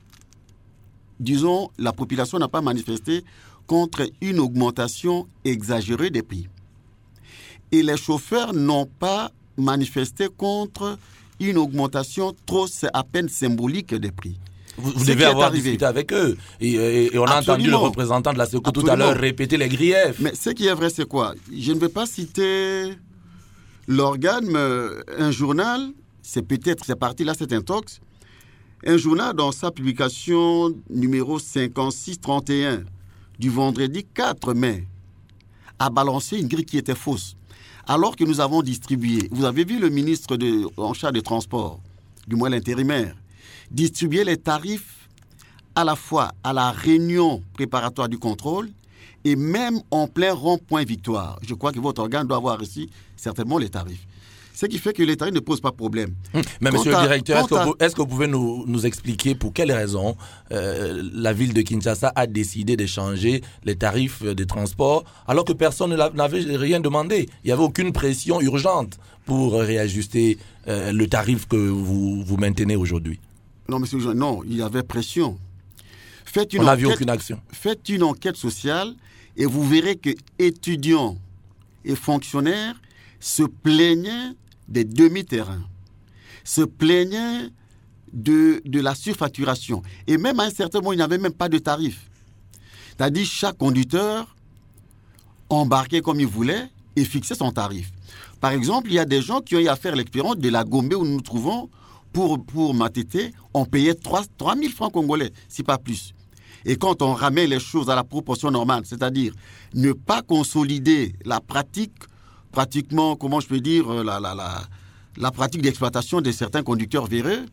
disons, la population n'a pas manifesté contre une augmentation exagérée des prix. Et les chauffeurs n'ont pas manifesté contre une augmentation trop à peine symbolique des prix. Vous, vous devez avoir discuté avec eux. Et, et, et on a Absolument. entendu le représentant de la SECO tout à l'heure répéter les griefs. Mais ce qui est vrai, c'est quoi? Je ne vais pas citer l'organe, un journal, c'est peut-être, c'est parti là, c'est un tox. Un journal, dans sa publication numéro cinquante-six trente et un du vendredi quatre mai, a balancé une grille qui était fausse. Alors que nous avons distribué, vous avez vu le ministre de, en charge des transports, du moins l'intérimaire, distribuer les tarifs à la fois à la réunion préparatoire du contrôle et même en plein rond-point Victoire. Je crois que votre organe doit avoir reçu certainement les tarifs. Ce qui fait que les tarifs ne posent pas problème. Hum, mais quant monsieur à, le directeur, est-ce que, à... vous, est-ce que vous pouvez nous, nous expliquer pour quelles raisons euh, la ville de Kinshasa a décidé de changer les tarifs des transports alors que personne n'avait rien demandé? Il n'y avait aucune pression urgente pour réajuster euh, le tarif que vous, vous maintenez aujourd'hui. Non, monsieur, non, il y avait pression. Faites une On n'a enquête, vu aucune action. Faites une enquête sociale et vous verrez que étudiants et fonctionnaires se plaignaient des demi-terrains, se plaignaient de, de la surfacturation. Et même à un certain moment, il n'y avait même pas de tarif. C'est-à-dire chaque conducteur embarquait comme il voulait et fixait son tarif. Par exemple, il y a des gens qui ont eu à faire l'expérience de la Gombe où nous nous trouvons. Pour, pour Matete, on payait trois mille francs congolais, si pas plus. Et quand on ramène les choses à la proportion normale, c'est-à-dire ne pas consolider la pratique, pratiquement, comment je peux dire, la, la, la, la pratique d'exploitation de certains conducteurs véreux,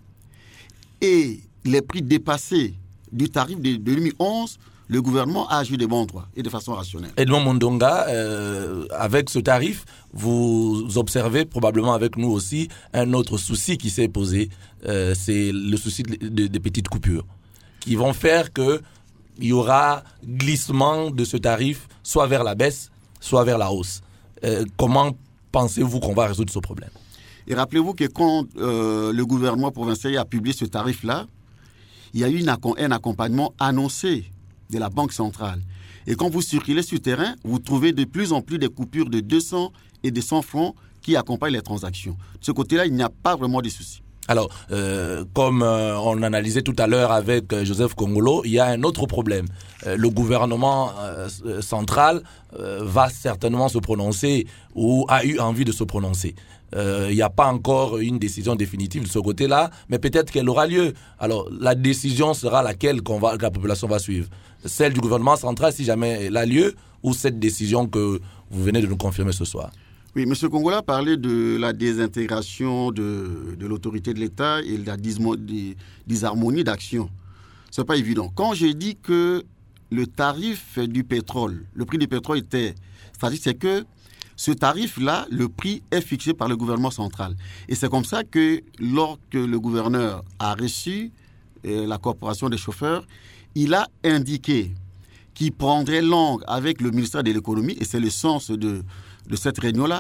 et les prix dépassés du tarif de, de deux mille onze, le gouvernement a agi de bon droit et de façon rationnelle. Edmond Mondonga, euh, avec ce tarif, vous observez probablement avec nous aussi un autre souci qui s'est posé, euh, c'est le souci des de, de petites coupures, qui vont faire qu'il y aura glissement de ce tarif, soit vers la baisse, soit vers la hausse. Euh, comment pensez-vous qu'on va résoudre ce problème? Et rappelez-vous que quand euh, le gouvernement provincial a publié ce tarif-là, il y a eu une, un accompagnement annoncé de la Banque centrale. Et quand vous circulez sur le terrain, vous trouvez de plus en plus des coupures de deux cents et de cent francs qui accompagnent les transactions. De ce côté-là, il n'y a pas vraiment de soucis. Alors, euh, comme euh, on analysait tout à l'heure avec euh, Joseph Kongolo, il y a un autre problème. Euh, le gouvernement euh, central euh, va certainement se prononcer ou a eu envie de se prononcer. Euh, il n'y a pas encore une décision définitive de ce côté-là, mais peut-être qu'elle aura lieu. Alors, la décision sera laquelle qu'on va, que la population va suivre. Celle du gouvernement central, si jamais elle a lieu, ou cette décision que vous venez de nous confirmer ce soir. Oui, M. Kongola parlait de la désintégration de, de l'autorité de l'État et de la disharmonie d'action. Ce n'est pas évident. Quand j'ai dit que le tarif du pétrole, le prix du pétrole était... C'est-à-dire c'est que ce tarif-là, le prix est fixé par le gouvernement central. Et c'est comme ça que, lorsque le gouverneur a reçu euh, la corporation des chauffeurs, il a indiqué qu'il prendrait langue avec le ministère de l'économie, et c'est le sens de... de cette réunion-là,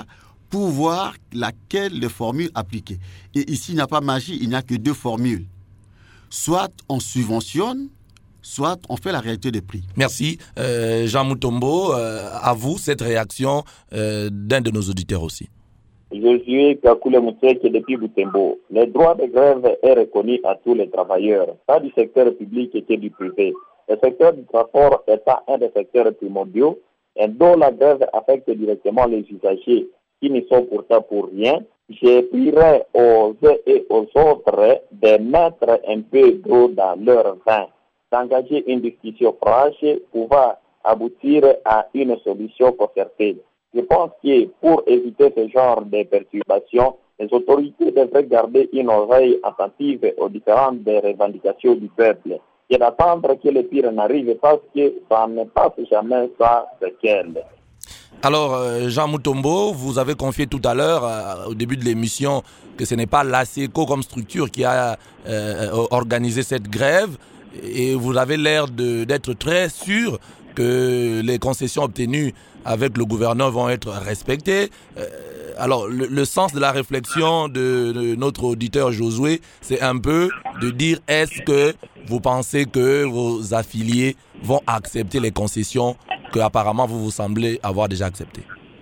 pour voir laquelle des formules appliquer. Et ici, il n'y a pas magie, il n'y a que deux formules. Soit on subventionne, soit on fait la réalité des prix. Merci. Euh, Jean Mutombo, euh, à vous cette réaction euh, d'un de nos auditeurs aussi. Je suis Kakule Mousseke depuis Butembo. Le droit de grève est reconnu à tous les travailleurs, pas du secteur public que du privé. Le secteur du transport étant un des secteurs primordiaux et dont la grève affecte directement les usagers qui ne sont pourtant pour rien, je prierai aux uns et aux autres de mettre un peu d'eau dans leur vin, d'engager une discussion franche pouvant aboutir à une solution concertée. Je pense que pour éviter ce genre de perturbations, les autorités devraient garder une oreille attentive aux différentes revendications du peuple et d'attendre que le pire n'arrive parce que ça ne passe jamais sans séquelles. Alors, Jean Mutombo, vous avez confié tout à l'heure, euh, au début de l'émission, que ce n'est pas l'ASECO comme structure qui a euh, organisé cette grève, et vous avez l'air de, d'être très sûr que les concessions obtenues avec le gouverneur vont être respectées. Euh, alors, le, le sens de la réflexion de, de notre auditeur Josué, c'est un peu de dire, est-ce que vous pensez que vos affiliés vont accepter les concessions que apparemment vous vous semblez avoir déjà acceptées?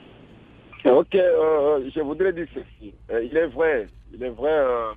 Ok, euh, je voudrais dire ceci. Euh, il est vrai, il est vrai, euh,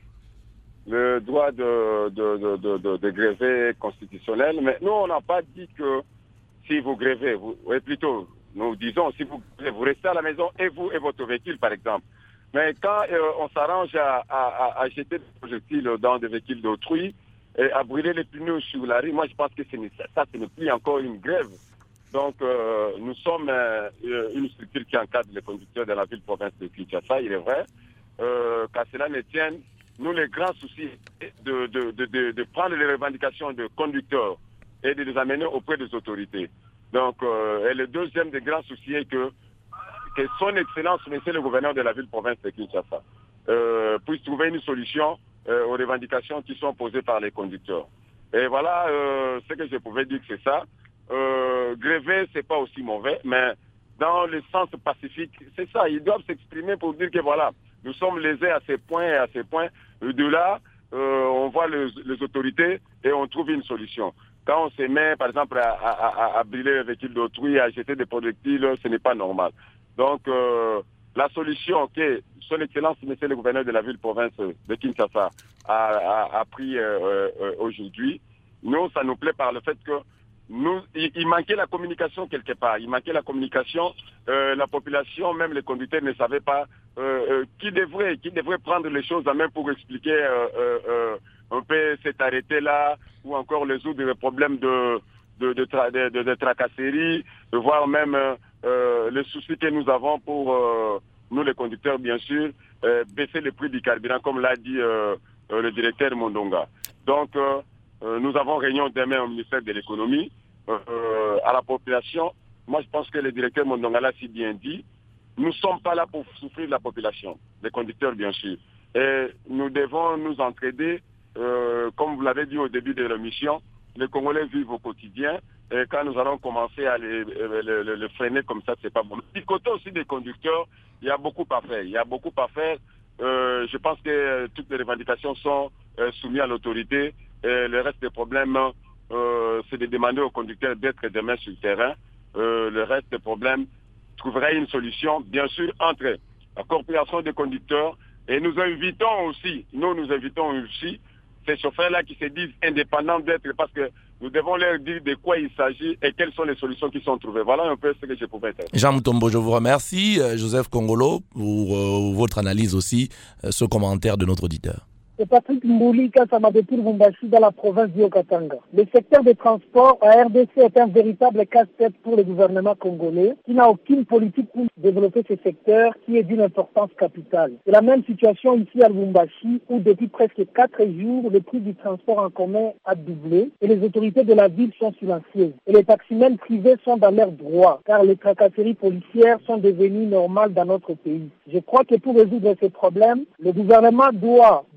le droit de, de, de, de, de, de gréver est constitutionnel, mais nous, on n'a pas dit que si vous grévez, vous, ouais, plutôt, nous disons, si vous, vous restez à la maison, et vous et votre véhicule, par exemple. Mais quand euh, on s'arrange à, à, à jeter des projectiles dans des véhicules d'autrui, et à brûler les pneus sur la rue, moi, je pense que c'est, ça, ce n'est plus encore une grève. Donc, euh, nous sommes euh, une structure qui encadre les conducteurs de la ville-province de Kinshasa, il est vrai. Euh, qu'à cela ne tienne, nous, les grands soucis de, de, de, de, de prendre les revendications de conducteurs et de les amener auprès des autorités. Donc, euh, et le deuxième des grands soucis est que, que son Excellence, Monsieur le gouverneur de la ville-province de Kinshasa, euh, puisse trouver une solution euh, aux revendications qui sont posées par les conducteurs. Et voilà euh, ce que je pouvais dire, c'est ça. Euh, gréver, c'est pas aussi mauvais, mais dans le sens pacifique, c'est ça. Ils doivent s'exprimer pour dire que voilà, nous sommes lésés à ces points et à ces points. De là, euh, on voit les, les autorités et on trouve une solution. Quand on se met, par exemple, à, à, à, à brûler les véhicules d'autrui, à jeter des projectiles, ce n'est pas normal. Donc, euh, la solution que son Excellence, Monsieur le gouverneur de la ville-province de Kinshasa a, a, a pris euh, euh, aujourd'hui, nous, ça nous plaît par le fait que nous, il, il manquait la communication quelque part. Il manquait la communication. Euh, la population, même les conducteurs, ne savaient pas euh, euh, qui devrait, qui devrait prendre les choses en main pour expliquer euh, euh, euh, un peu cet arrêté-là, ou encore résoudre les problèmes de de, de, tra, de, de, de tracasserie, de voir même euh, les soucis que nous avons pour euh, nous les conducteurs, bien sûr, euh, baisser le prix du carburant, comme l'a dit euh, euh, le directeur Mondonga. Donc, euh, euh, nous avons réunion demain au ministère de l'économie. Euh, à la population, moi je pense que le directeur Mondonga l'a si bien dit, nous ne sommes pas là pour souffrir de la population, les conducteurs bien sûr. Et nous devons nous entraider, euh, comme vous l'avez dit au début de l'émission, les Congolais vivent au quotidien, et quand nous allons commencer à les, les, les, les freiner comme ça, c'est pas bon. Du côté aussi des conducteurs, il y a beaucoup à faire, il y a beaucoup à faire. Euh, je pense que toutes les revendications sont euh, soumises à l'autorité, et le reste des problèmes, Euh, c'est de demander aux conducteurs d'être demain sur le terrain. Euh, le reste des problèmes trouverait une solution, bien sûr, entre la coopération des conducteurs et nous invitons aussi, nous nous invitons aussi ces chauffeurs-là qui se disent indépendants d'être, parce que nous devons leur dire de quoi il s'agit et quelles sont les solutions qui sont trouvées. Voilà un peu ce que je pouvais dire. Jean Mutombo, je vous remercie. Joseph Kongolo, pour euh, votre analyse aussi, euh, ce commentaire de notre auditeur. C'est Patrick Mboulika Samadepur Vumbashi dans la province du Haut-Katanga. Le secteur des transports à R D C est un véritable casse-tête pour le gouvernement congolais qui n'a aucune politique pour développer ce secteur qui est d'une importance capitale. C'est la même situation ici à Lubumbashi où depuis presque quatre jours, le prix du transport en commun a doublé et les autorités de la ville sont silencieuses. Et les taximens privés sont dans leurs droits car les tracasseries policières sont devenues normales dans notre pays. Je crois que pour résoudre ces problèmes, le gouvernement doit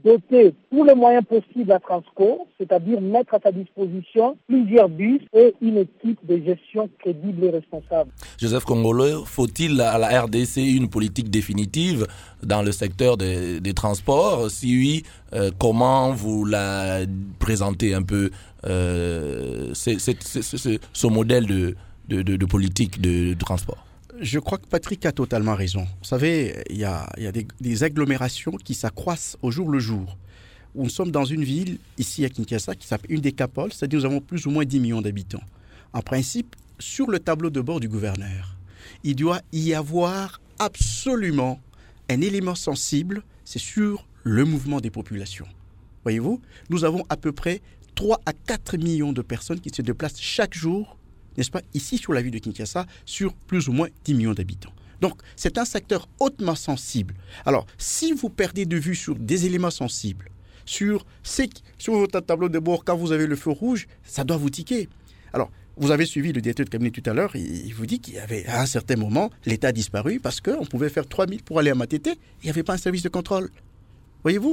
doter tous les moyens possibles à Transco, c'est-à-dire mettre à sa disposition plusieurs bus et une équipe de gestion crédible et responsable. Joseph Kongolo, faut-il à la R D C une politique définitive dans le secteur des, des transports? Si oui, euh, comment vous la présentez un peu euh, c'est, c'est, c'est, c'est, ce modèle de, de, de, de politique de, de transport? Je crois que Patrick a totalement raison. Vous savez, il y a, il y a des, des agglomérations qui s'accroissent au jour le jour. Nous sommes dans une ville, ici à Kinshasa, qui s'appelle une décapole, c'est-à-dire nous avons plus ou moins dix millions d'habitants. En principe, sur le tableau de bord du gouverneur, il doit y avoir absolument un élément sensible, c'est sur le mouvement des populations. Voyez-vous, nous avons à peu près trois à quatre millions de personnes qui se déplacent chaque jour, n'est-ce pas, ici sur la ville de Kinshasa, sur plus ou moins dix millions d'habitants. Donc, c'est un secteur hautement sensible. Alors, si vous perdez de vue sur des éléments sensibles, sur, sur votre tableau de bord, quand vous avez le feu rouge, ça doit vous tiquer. Alors, vous avez suivi le directeur de cabinet tout à l'heure, il vous dit qu'il y avait, à un certain moment, l'État a disparu parce qu'on pouvait faire trois mille pour aller à Matete, il n'y avait pas un service de contrôle. Voyez-vous ?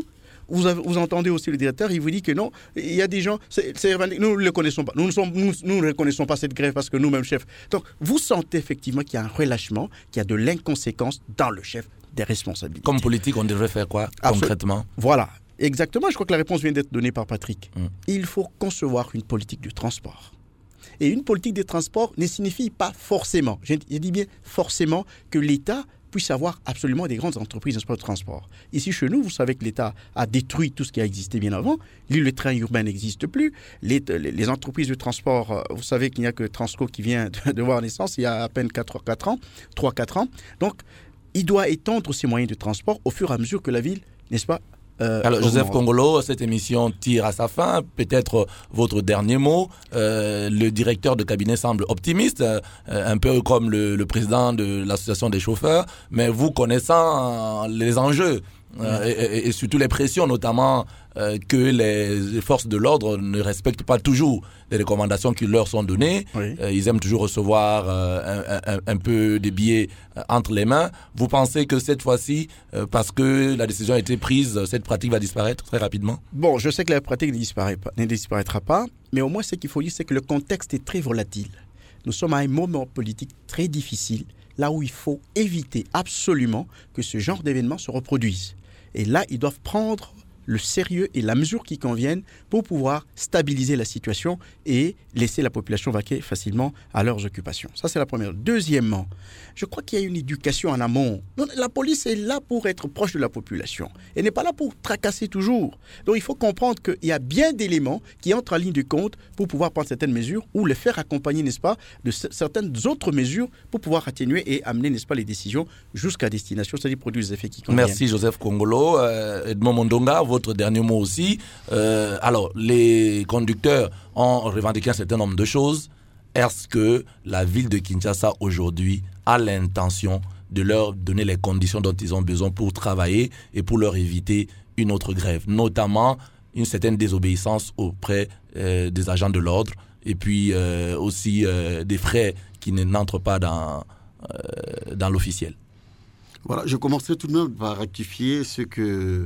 Vous, avez, vous entendez aussi le directeur, il vous dit que non, il y a des gens, c'est, c'est, nous ne le connaissons pas, nous ne, sommes, nous, nous ne reconnaissons pas cette grève parce que nous-mêmes chefs. Donc, vous sentez effectivement qu'il y a un relâchement, qu'il y a de l'inconséquence dans le chef des responsabilités. Comme politique, on devrait faire quoi Absol- concrètement? Voilà, exactement, je crois que la réponse vient d'être donnée par Patrick. Hum. Il faut concevoir une politique de transport. Et une politique de transport ne signifie pas forcément, je dis bien forcément, que l'État puisse avoir absolument des grandes entreprises de transport. Ici, chez nous, vous savez que l'État a détruit tout ce qui a existé bien avant. Le train urbain n'existe plus. Les, les entreprises de transport, vous savez qu'il n'y a que Transco qui vient de, de voir naissance il y a à peine quatre ans, trois à quatre ans. Donc, il doit étendre ses moyens de transport au fur et à mesure que la ville, n'est-ce pas, Euh, Alors, Joseph Kongolo, cette émission tire à sa fin. Peut-être votre dernier mot. Euh, le directeur de cabinet semble optimiste, euh, un peu comme le, le président de l'association des chauffeurs. Mais vous connaissant les enjeux euh, et, et surtout les pressions, notamment euh, que les forces de l'ordre ne respectent pas toujours les recommandations qui leur sont données. Oui. Euh, ils aiment toujours recevoir euh, un, un, un peu des billets euh, entre les mains. Vous pensez que cette fois-ci, euh, parce que la décision a été prise, cette pratique va disparaître très rapidement? Bon, je sais que la pratique ne, disparaît pas, ne disparaîtra pas, mais au moins ce qu'il faut dire, c'est que le contexte est très volatile. Nous sommes à un moment politique très difficile, là où il faut éviter absolument que ce genre d'événements se reproduise. Et là, ils doivent prendre le sérieux et la mesure qui conviennent pour pouvoir stabiliser la situation et laisser la population vaquer facilement à leurs occupations. Ça, c'est la première. Deuxièmement, je crois qu'il y a une éducation en amont. Donc, la police est là pour être proche de la population. Elle n'est pas là pour tracasser toujours. Donc, il faut comprendre qu'il y a bien d'éléments qui entrent en ligne de compte pour pouvoir prendre certaines mesures ou les faire accompagner, n'est-ce pas, de c- certaines autres mesures pour pouvoir atténuer et amener, n'est-ce pas, les décisions jusqu'à destination, c'est-à-dire produire les effets qui conviennent. Merci, Joseph Kongolo. Euh, Edmond Mondonga, votre dernier mot aussi. Euh, alors, les conducteurs ont revendiqué un certain nombre de choses. Est-ce que la ville de Kinshasa aujourd'hui a l'intention de leur donner les conditions dont ils ont besoin pour travailler et pour leur éviter une autre grève, notamment une certaine désobéissance auprès euh, des agents de l'ordre et puis euh, aussi euh, des frais qui n'entrent pas dans, euh, dans l'officiel? Voilà, je commencerai tout de même par rectifier ce que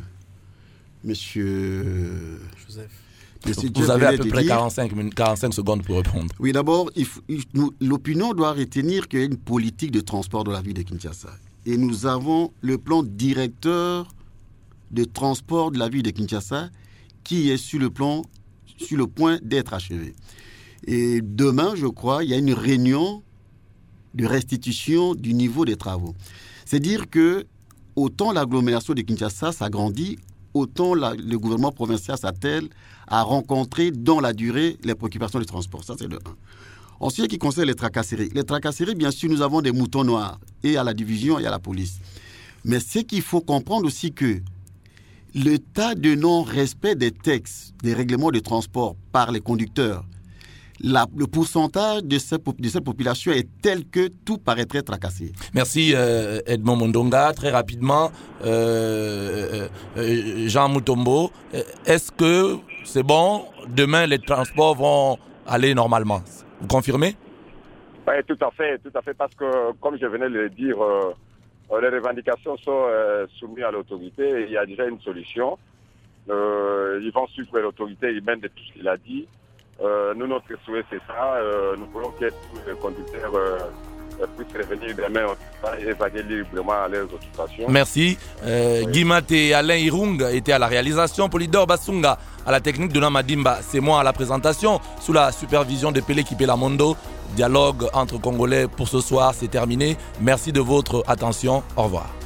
Monsieur Joseph. Monsieur Vous Jeff avez à peu près dire. quarante-cinq, quarante-cinq secondes pour répondre. Oui, d'abord, il faut, il, nous, l'opinion doit retenir qu'il y a une politique de transport dans la ville de Kinshasa. Et nous avons le plan directeur de transport de la ville de Kinshasa qui est sur le, plan, sur le point d'être achevé. Et demain, je crois, il y a une réunion de restitution du niveau des travaux. C'est-à-dire que autant l'agglomération de Kinshasa s'agrandit, autant la, le gouvernement provincial s'attelle à rencontrer dans la durée les préoccupations du transport. Ça, c'est le un. Ensuite, qui concerne les tracasseries. Les tracasseries, bien sûr, nous avons des moutons noirs, et à la division et à la police. Mais ce qu'il faut comprendre aussi que le tas de non-respect des textes, des règlements de transport par les conducteurs, La, le pourcentage de cette, de cette population est tel que tout paraîtrait tracassé. Merci euh, Edmond Mondonga. Très rapidement, euh, euh, Jean Mutombo, est-ce que c'est bon, demain les transports vont aller normalement? Vous confirmez? Oui, tout à fait, tout à fait, parce que comme je venais de le dire, euh, les revendications sont euh, soumises à l'autorité et il y a déjà une solution. Euh, ils vont suivre l'autorité humaine de tout ce qu'il a dit. Euh, nous, notre souhait, c'est ça. Euh, nous voulons que tous les conducteurs euh, puissent revenir demain et évacuer librement à leurs occupations. Merci. Euh, oui. Guimate et Alain Irung étaient à la réalisation. Polydor Basunga à la technique de Namadimba. C'est moi à la présentation sous la supervision de Pelé Kipela Mondo. Dialogue entre Congolais pour ce soir, c'est terminé. Merci de votre attention. Au revoir.